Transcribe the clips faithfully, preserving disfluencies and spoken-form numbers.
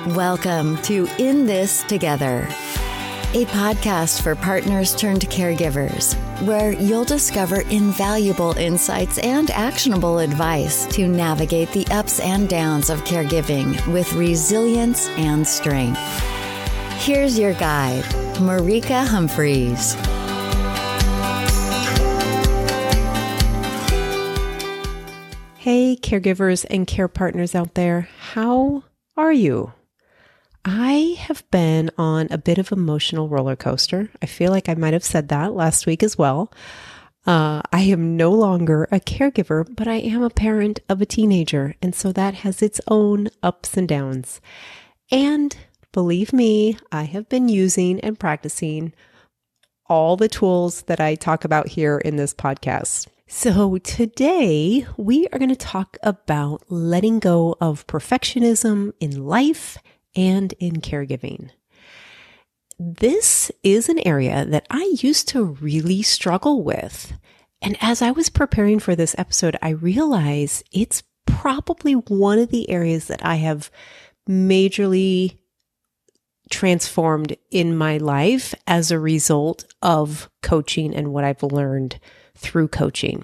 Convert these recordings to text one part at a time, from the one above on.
Welcome to In This Together, a podcast for partners turned caregivers, where you'll discover invaluable insights and actionable advice to navigate the ups and downs of caregiving with resilience and strength. Here's your guide, Marika Humphreys. Hey, caregivers and care partners out there, how are you? I have been on a bit of emotional roller coaster. I feel like I might have said that last week as well. Uh, I am no longer a caregiver, but I am a parent of a teenager, and so that has its own ups and downs. And believe me, I have been using and practicing all the tools that I talk about here in this podcast. So today we are going to talk about letting go of perfectionism in life and in caregiving. This is an area that I used to really struggle with. And as I was preparing for this episode, I realized it's probably one of the areas that I have majorly transformed in my life as a result of coaching and what I've learned through coaching.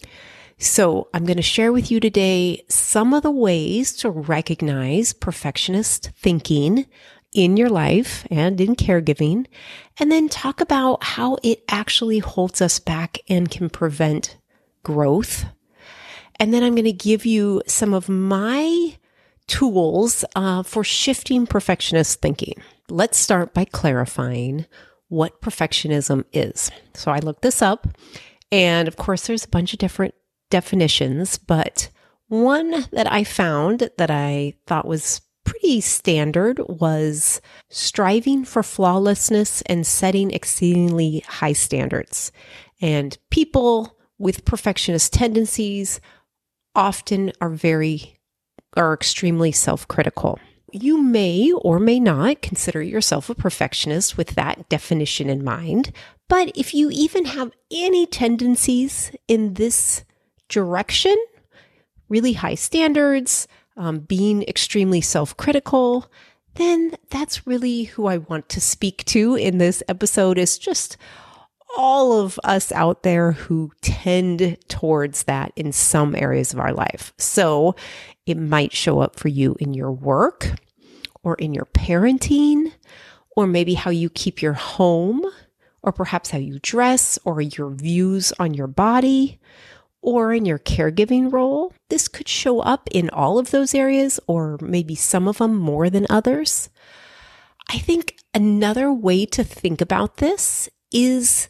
So I'm going to share with you today some of the ways to recognize perfectionist thinking in your life and in caregiving, and then talk about how it actually holds us back and can prevent growth. And then I'm going to give you some of my tools uh, for shifting perfectionist thinking. Let's start by clarifying what perfectionism is. So I looked this up, and of course there's a bunch of different definitions, but one that I found that I thought was pretty standard was striving for flawlessness and setting exceedingly high standards. And people with perfectionist tendencies often are very, are extremely self-critical. You may or may not consider yourself a perfectionist with that definition in mind, but if you even have any tendencies in this direction, really high standards, um, being extremely self-critical, then that's really who I want to speak to in this episode, is just all of us out there who tend towards that in some areas of our life. So it might show up for you in your work or in your parenting, or maybe how you keep your home, or perhaps how you dress, or your views on your body, or in your caregiving role. This could show up in all of those areas, or maybe some of them more than others. I think another way to think about this is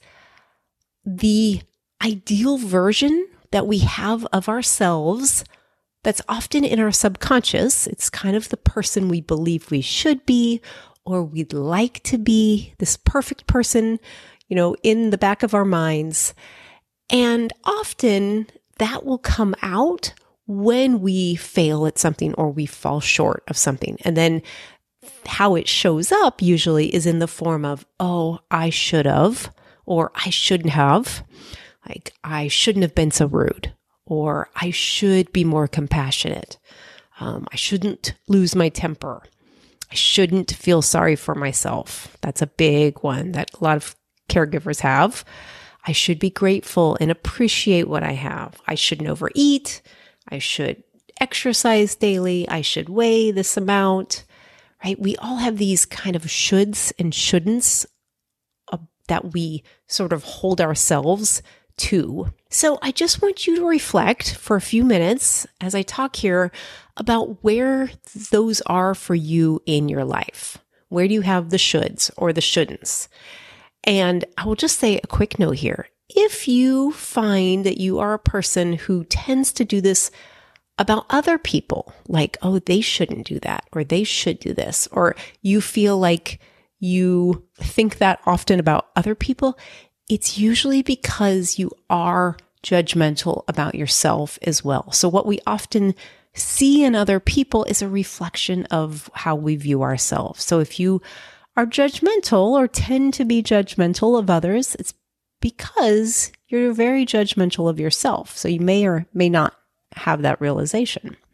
the ideal version that we have of ourselves that's often in our subconscious. It's kind of the person we believe we should be, or we'd like to be, this perfect person, you know, in the back of our minds. And often that will come out when we fail at something or we fall short of something. And then how it shows up usually is in the form of, oh, I should have, or I shouldn't have. Like, I shouldn't have been so rude, or I should be more compassionate. Um, I shouldn't lose my temper. I shouldn't feel sorry for myself. That's a big one that a lot of caregivers have. I should be grateful and appreciate what I have. I shouldn't overeat. I should exercise daily. I should weigh this amount, right? We all have these kind of shoulds and shouldn'ts uh, that we sort of hold ourselves to. So I just want you to reflect for a few minutes as I talk here about where those are for you in your life. Where do you have the shoulds or the shouldn'ts? And I will just say a quick note here. If you find that you are a person who tends to do this about other people, like, oh, they shouldn't do that, or they should do this, or you feel like you think that often about other people, it's usually because you are judgmental about yourself as well. So what we often see in other people is a reflection of how we view ourselves. So if you are judgmental or tend to be judgmental of others, it's because you're very judgmental of yourself. So you may or may not have that realization.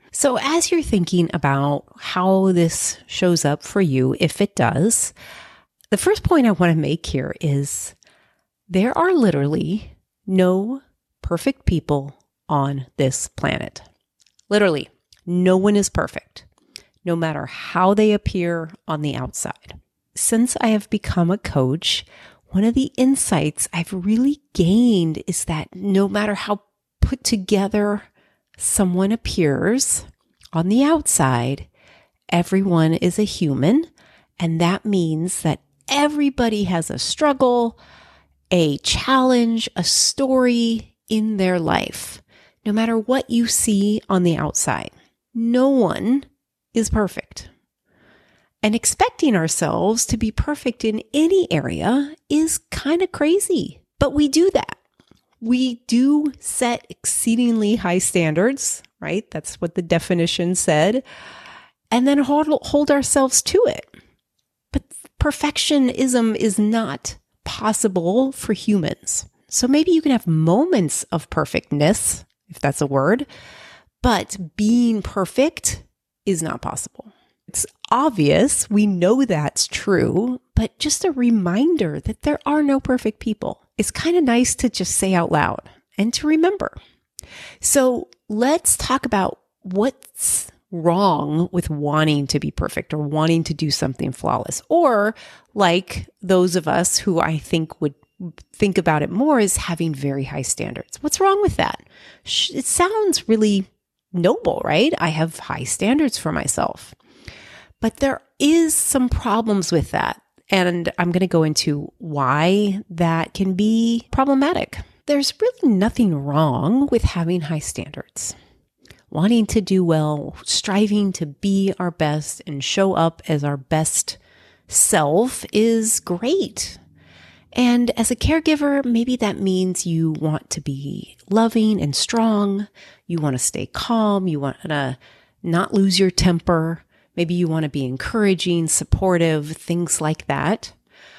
So as you're thinking about how this shows up for you, if it does, the first point I want to make here is there are literally no perfect people on this planet. Literally, no one is perfect, no matter how they appear on the outside. Since I have become a coach, one of the insights I've really gained is that no matter how put together someone appears on the outside, everyone is a human, and that means that everybody has a struggle, a challenge, a story in their life, no matter what you see on the outside. No one is perfect. And expecting ourselves to be perfect in any area is kind of crazy, but we do that. We do set exceedingly high standards, right? That's what the definition said, and then hold, hold ourselves to it. But perfectionism is not possible for humans. So maybe you can have moments of perfectness, if that's a word, but being perfect is not possible. It's obvious. We know that's true, but just a reminder that there are no perfect people. It's kind of nice to just say out loud and to remember. So let's talk about what's wrong with wanting to be perfect or wanting to do something flawless. Or like those of us who I think would think about it more is having very high standards. What's wrong with that? It sounds really noble, right? I have high standards for myself. But there is some problems with that. And I'm going to go into why that can be problematic. There's really nothing wrong with having high standards. Wanting to do well, striving to be our best and show up as our best self is great. And as a caregiver, maybe that means you want to be loving and strong. You want to stay calm. You want to not lose your temper. Maybe you want to be encouraging, supportive, things like that.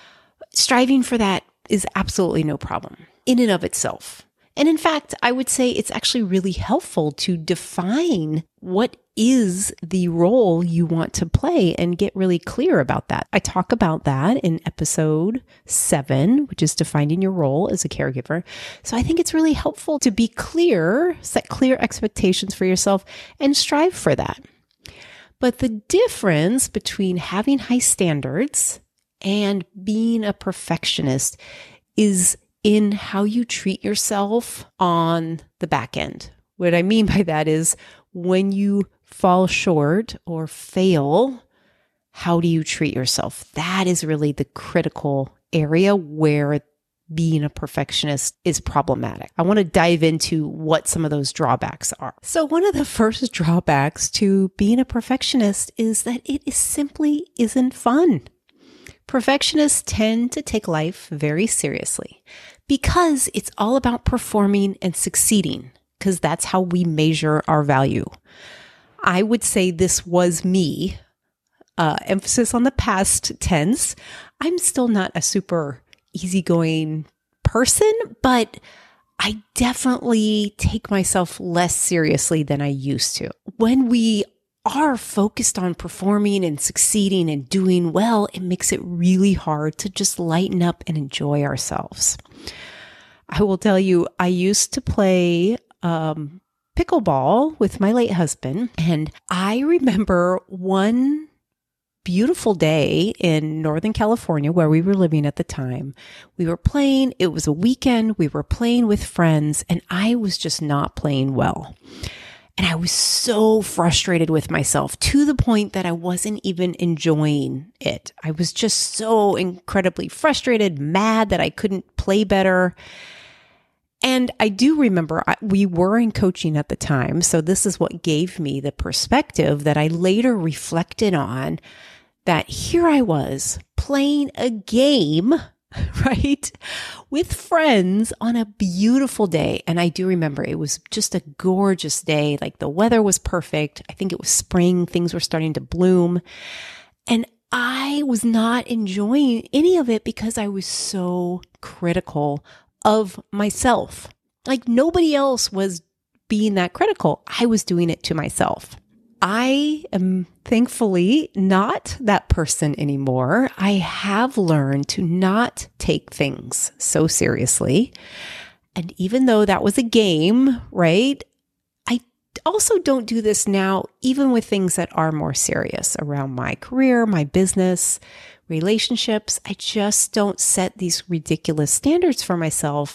Striving for that is absolutely no problem in and of itself. And in fact, I would say it's actually really helpful to define what is the role you want to play and get really clear about that. I talk about that in episode seven, which is defining your role as a caregiver. So I think it's really helpful to be clear, set clear expectations for yourself, and strive for that. But the difference between having high standards and being a perfectionist is in how you treat yourself on the back end. What I mean by that is when you fall short or fail, how do you treat yourself? That is really the critical area where being a perfectionist is problematic. I want to dive into what some of those drawbacks are. So one of the first drawbacks to being a perfectionist is that it is simply isn't fun. Perfectionists tend to take life very seriously because it's all about performing and succeeding, because that's how we measure our value. I would say this was me, uh, emphasis on the past tense. I'm still not a super easygoing person, but I definitely take myself less seriously than I used to. When we are focused on performing and succeeding and doing well, it makes it really hard to just lighten up and enjoy ourselves. I will tell you, I used to play um, pickleball with my late husband, and I remember one beautiful day in Northern California where we were living at the time. We were playing, it was a weekend, we were playing with friends, and I was just not playing well. And I was so frustrated with myself to the point that I wasn't even enjoying it. I was just so incredibly frustrated, mad that I couldn't play better. And I do remember I, we were in coaching at the time. So this is what gave me the perspective that I later reflected on, that here I was playing a game, right, with friends on a beautiful day. And I do remember it was just a gorgeous day. Like the weather was perfect. I think it was spring. Things were starting to bloom. And I was not enjoying any of it because I was so critical of myself. Like nobody else was being that critical. I was doing it to myself. I am thankfully not that person anymore. I have learned to not take things so seriously. And even though that was a game, right? I also don't do this now, even with things that are more serious around my career, my business, relationships. I just don't set these ridiculous standards for myself.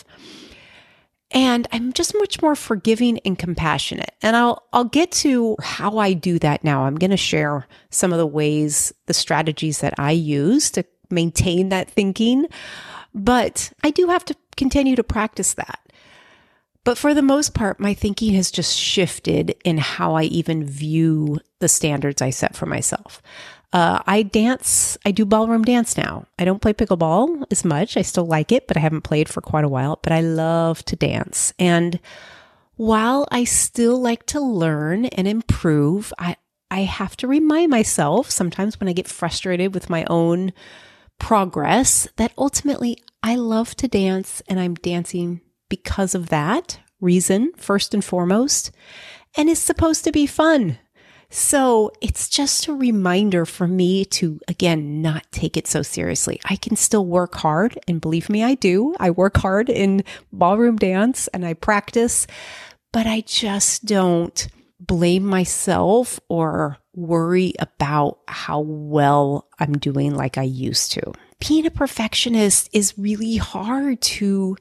And I'm just much more forgiving and compassionate. And I'll I'll get to how I do that now. I'm going to share some of the ways, the strategies that I use to maintain that thinking. But I do have to continue to practice that. But for the most part, my thinking has just shifted in how I even view the standards I set for myself. Uh, I dance, I do ballroom dance now. I don't play pickleball as much. I still like it, but I haven't played for quite a while, but I love to dance. And while I still like to learn and improve, I, I have to remind myself sometimes when I get frustrated with my own progress that ultimately I love to dance and I'm dancing because of that reason, first and foremost, and it's supposed to be fun. So it's just a reminder for me to, again, not take it so seriously. I can still work hard, and believe me, I do. I work hard in ballroom dance and I practice, but I just don't blame myself or worry about how well I'm doing like I used to. Being a perfectionist is really hard to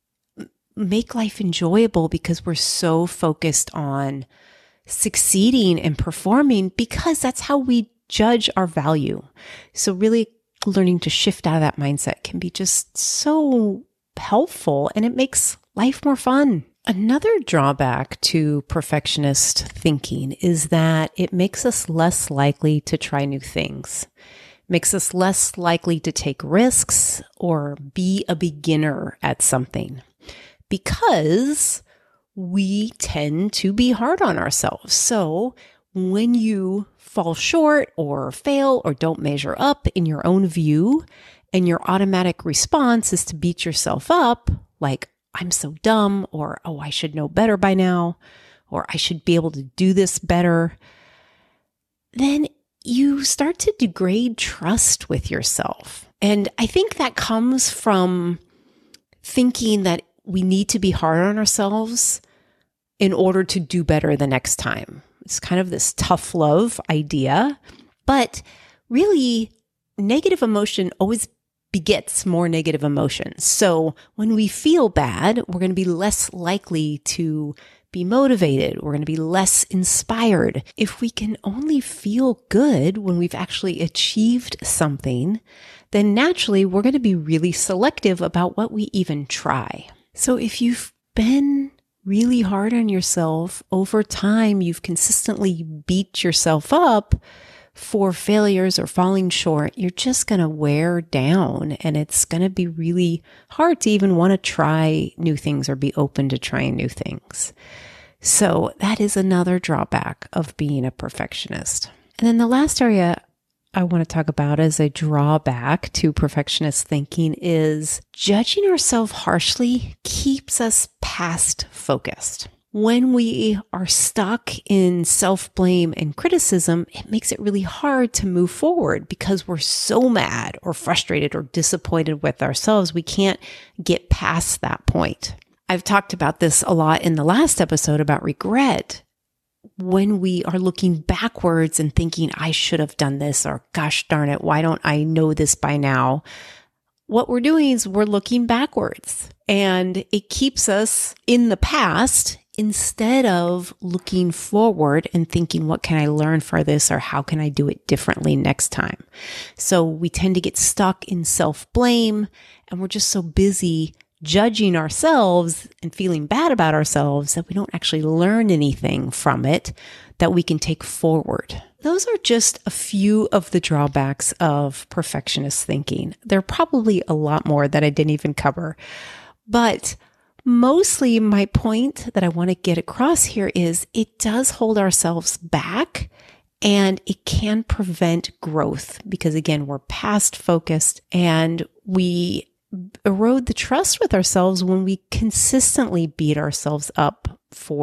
make life enjoyable because we're so focused on succeeding and performing because that's how we judge our value. So really learning to shift out of that mindset can be just so helpful and it makes life more fun. Another drawback to perfectionist thinking is that it makes us less likely to try new things, makes us less likely to take risks or be a beginner at something because we tend to be hard on ourselves. So when you fall short or fail or don't measure up in your own view, and your automatic response is to beat yourself up, like, I'm so dumb, or, oh, I should know better by now, or I should be able to do this better, then you start to degrade trust with yourself. And I think that comes from thinking that we need to be hard on ourselves in order to do better the next time. It's kind of this tough love idea, but really negative emotion always begets more negative emotions. So when we feel bad, we're going to be less likely to be motivated. We're going to be less inspired. If we can only feel good when we've actually achieved something, then naturally we're going to be really selective about what we even try. So if you've been really hard on yourself over time, you've consistently beat yourself up for failures or falling short, you're just going to wear down and it's going to be really hard to even want to try new things or be open to trying new things. So that is another drawback of being a perfectionist. And then the last area I want to talk about as a drawback to perfectionist thinking is judging ourselves harshly keeps us past focused. When we are stuck in self-blame and criticism, it makes it really hard to move forward because we're so mad or frustrated or disappointed with ourselves. We can't get past that point. I've talked about this a lot in the last episode about regret. When we are looking backwards and thinking, I should have done this, or gosh darn it, why don't I know this by now? What we're doing is we're looking backwards and it keeps us in the past instead of looking forward and thinking, what can I learn for this, or how can I do it differently next time? So we tend to get stuck in self-blame and we're just so busy judging ourselves and feeling bad about ourselves that we don't actually learn anything from it that we can take forward. Those are just a few of the drawbacks of perfectionist thinking. There are probably a lot more that I didn't even cover, but mostly my point that I want to get across here is it does hold ourselves back and it can prevent growth because, again, we're past focused and we erode the trust with ourselves when we consistently beat ourselves up for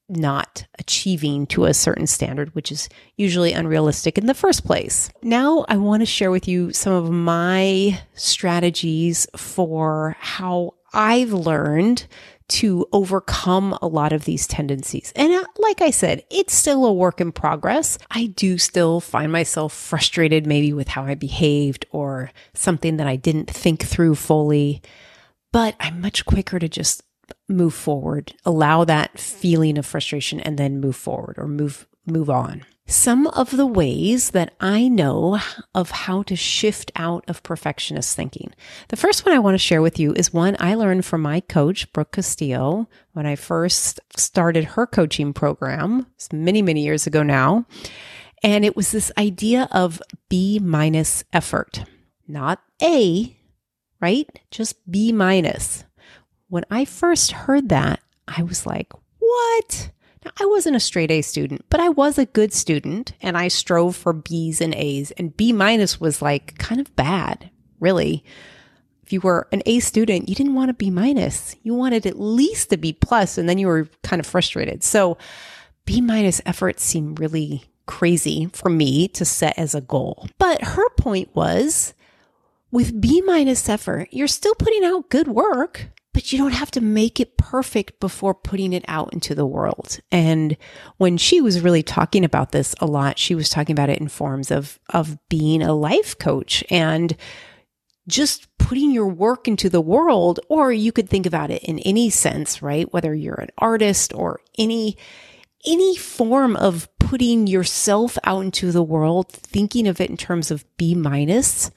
not achieving to a certain standard, which is usually unrealistic in the first place. Now, I want to share with you some of my strategies for how I've learned to overcome a lot of these tendencies. And like I said, it's still a work in progress. I do still find myself frustrated maybe with how I behaved or something that I didn't think through fully, but I'm much quicker to just move forward, allow that feeling of frustration and then move forward or move move on. Some of the ways that I know of how to shift out of perfectionist thinking. The first one I want to share with you is one I learned from my coach, Brooke Castillo, when I first started her coaching program many, many years ago now. And it was this idea of B minus effort, not A, right? Just B minus. When I first heard that, I was like, what? Now, I wasn't a straight A student, but I was a good student and I strove for B's and A's, and B minus was like kind of bad, really. If you were an A student, you didn't want a B minus. You wanted at least a B plus, and then you were kind of frustrated. So B minus effort seemed really crazy for me to set as a goal. But her point was, with B minus effort, you're still putting out good work, but you don't have to make it perfect before putting it out into the world. And when she was really talking about this a lot, she was talking about it in forms of, of being a life coach and just putting your work into the world. Or you could think about it in any sense, right? Whether you're an artist or any, any form of putting yourself out into the world, thinking of it in terms of B minus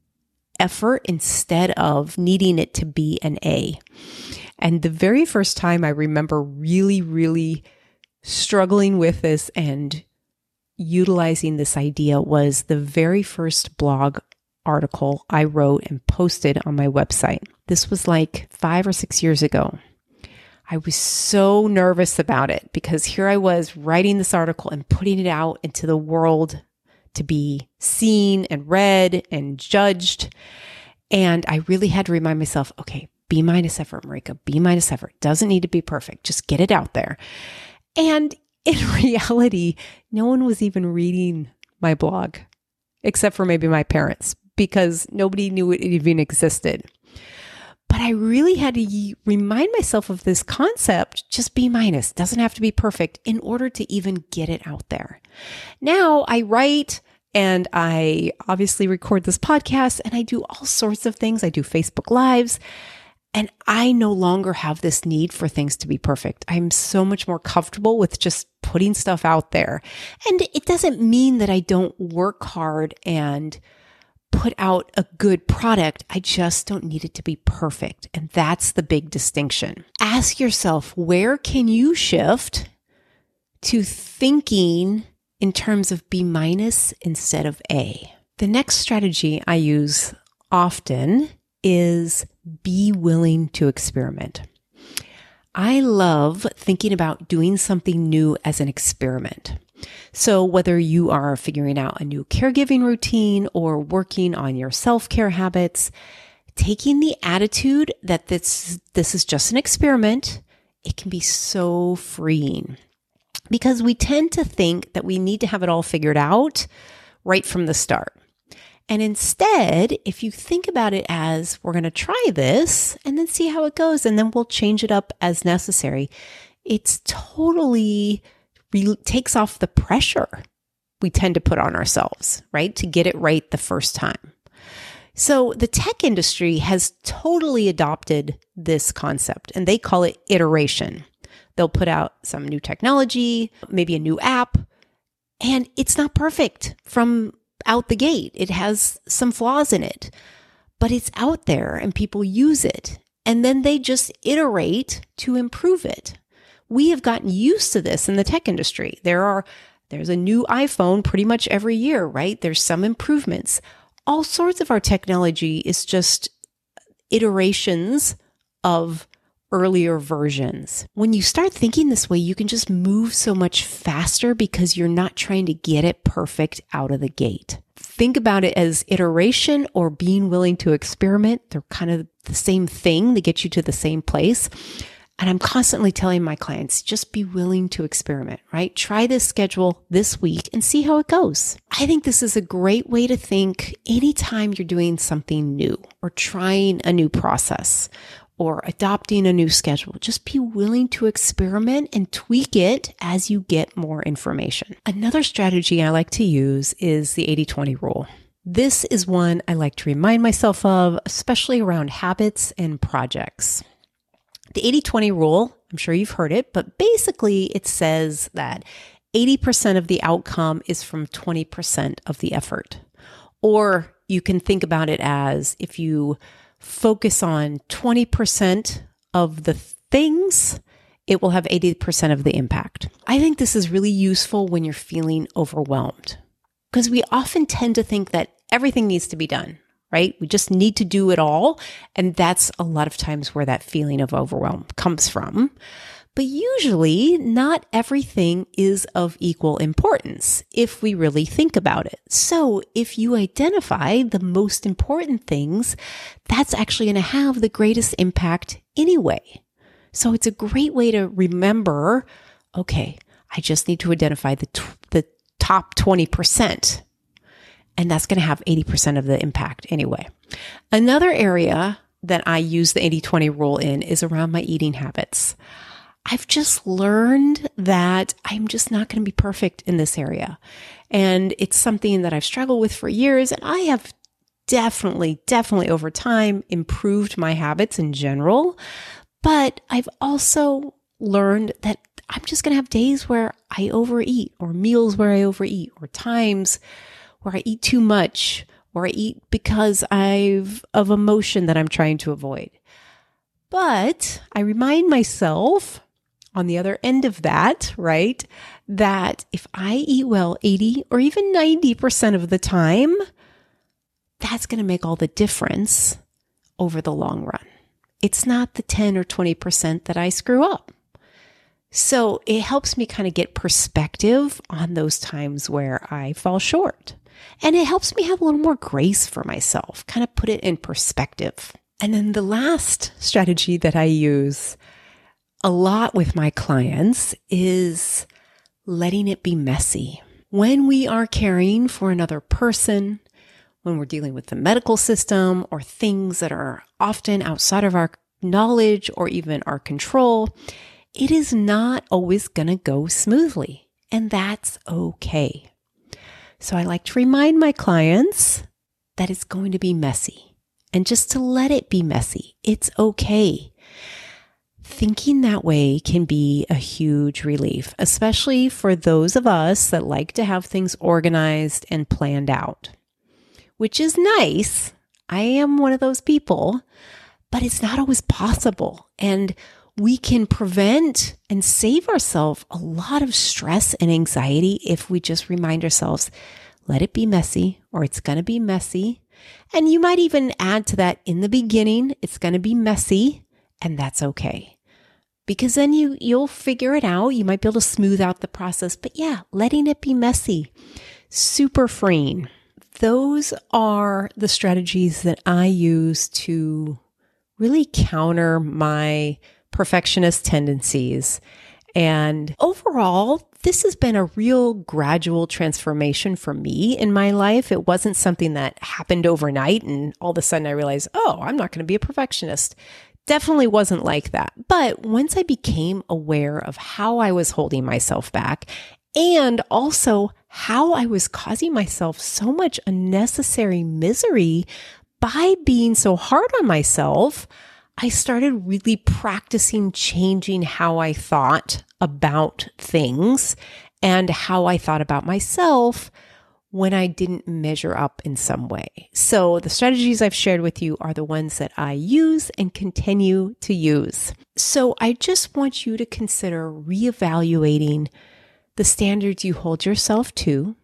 effort instead of needing it to be an A. And the very first time I remember really, really struggling with this and utilizing this idea was the very first blog article I wrote and posted on my website. This was like five or six years ago. I was so nervous about it because here I was writing this article and putting it out into the world to be seen and read and judged. And I really had to remind myself, okay, B minus effort, Marika, B minus effort. Doesn't need to be perfect. Just get it out there. And in reality, no one was even reading my blog, except for maybe my parents, because nobody knew it even existed. But I really had to remind myself of this concept, just B minus, doesn't have to be perfect in order to even get it out there. Now I write and I obviously record this podcast and I do all sorts of things. I do Facebook Lives and I no longer have this need for things to be perfect. I'm so much more comfortable with just putting stuff out there. And it doesn't mean that I don't work hard and put out a good product. I just don't need it to be perfect. And that's the big distinction. Ask yourself, where can you shift to thinking in terms of B minus instead of A? The next strategy I use often is be willing to experiment. I love thinking about doing something new as an experiment. So whether you are figuring out a new caregiving routine or working on your self-care habits, taking the attitude that this, this is just an experiment, it can be so freeing because we tend to think that we need to have it all figured out right from the start. And instead, if you think about it as we're going to try this and then see how it goes, and then we'll change it up as necessary, it's totally Re- takes off the pressure we tend to put on ourselves, right? To get it right the first time. So the tech industry has totally adopted this concept and they call it iteration. They'll put out some new technology, maybe a new app, and it's not perfect from out the gate. It has some flaws in it, but it's out there and people use it. And then they just iterate to improve it. We have gotten used to this in the tech industry. There are, there's a new iPhone pretty much every year, right? There's some improvements. All sorts of our technology is just iterations of earlier versions. When you start thinking this way, you can just move so much faster because you're not trying to get it perfect out of the gate. Think about it as iteration or being willing to experiment. They're kind of the same thing. They get you to the same place. And I'm constantly telling my clients, just be willing to experiment, right? Try this schedule this week and see how it goes. I think this is a great way to think anytime you're doing something new or trying a new process or adopting a new schedule. Just be willing to experiment and tweak it as you get more information. Another strategy I like to use is the eighty twenty rule. This is one I like to remind myself of, especially around habits and projects. The eighty twenty rule, I'm sure you've heard it, but basically it says that eighty percent of the outcome is from twenty percent of the effort. Or you can think about it as if you focus on twenty percent of the things, it will have eighty percent of the impact. I think this is really useful when you're feeling overwhelmed because we often tend to think that everything needs to be done. Right? We just need to do it all. And that's a lot of times where that feeling of overwhelm comes from. But usually not everything is of equal importance if we really think about it. So if you identify the most important things, that's actually going to have the greatest impact anyway. So it's a great way to remember, okay, I just need to identify the, t- the top twenty percent. And that's going to have eighty percent of the impact anyway. Another area that I use the eighty twenty rule in is around my eating habits. I've just learned that I'm just not going to be perfect in this area. And it's something that I've struggled with for years. And I have definitely, definitely over time improved my habits in general. But I've also learned that I'm just going to have days where I overeat or meals where I overeat or times where I eat too much, or I eat because I've of emotion that I'm trying to avoid. But I remind myself on the other end of that, right, that if I eat well eighty or even ninety percent of the time, that's going to make all the difference over the long run. It's not the ten or twenty percent that I screw up. So it helps me kind of get perspective on those times where I fall short. And it helps me have a little more grace for myself, kind of put it in perspective. And then the last strategy that I use a lot with my clients is letting it be messy. When we are caring for another person, when we're dealing with the medical system or things that are often outside of our knowledge or even our control, it is not always going to go smoothly. And that's okay. So I like to remind my clients that it's going to be messy and just to let it be messy. It's okay. Thinking that way can be a huge relief, especially for those of us that like to have things organized and planned out, which is nice. I am one of those people, but it's not always possible. And we can prevent and save ourselves a lot of stress and anxiety if we just remind ourselves, let it be messy, or it's going to be messy. And you might even add to that in the beginning, it's going to be messy, and that's okay. Because then you, you'll figure it out. You might be able to smooth out the process. But yeah, letting it be messy, super freeing. Those are the strategies that I use to really counter my perfectionist tendencies. And overall, this has been a real gradual transformation for me in my life. It wasn't something that happened overnight and all of a sudden I realized, oh, I'm not going to be a perfectionist. Definitely wasn't like that. But once I became aware of how I was holding myself back and also how I was causing myself so much unnecessary misery by being so hard on myself, I started really practicing changing how I thought about things and how I thought about myself when I didn't measure up in some way. So the strategies I've shared with you are the ones that I use and continue to use. So I just want you to consider reevaluating the standards you hold yourself to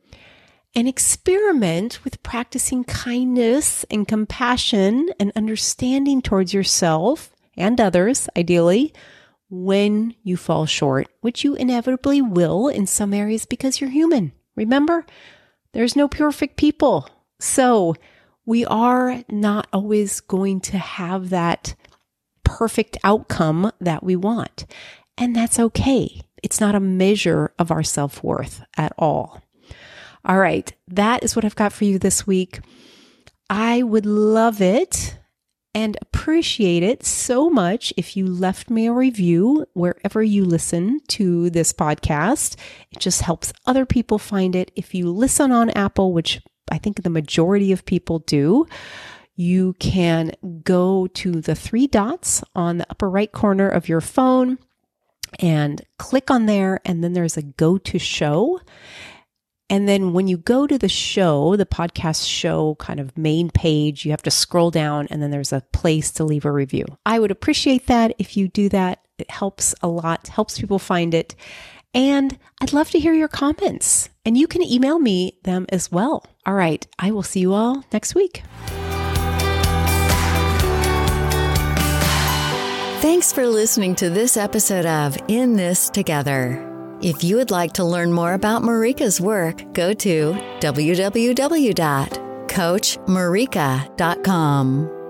and experiment with practicing kindness and compassion and understanding towards yourself and others, ideally, when you fall short, which you inevitably will in some areas because you're human. Remember, there's no perfect people. So we are not always going to have that perfect outcome that we want. And that's okay. It's not a measure of our self-worth at all. All right, that is what I've got for you this week. I would love it and appreciate it so much if you left me a review wherever you listen to this podcast. It just helps other people find it. If you listen on Apple, which I think the majority of people do, you can go to the three dots on the upper right corner of your phone and click on there, and then there's a go to show. And then when you go to the show, the podcast show kind of main page, you have to scroll down and then there's a place to leave a review. I would appreciate that if you do that. It helps a lot, helps people find it. And I'd love to hear your comments, and you can email me them as well. All right, I will see you all next week. Thanks for listening to this episode of In This Together. If you would like to learn more about Marika's work, go to w w w dot coach marika dot com.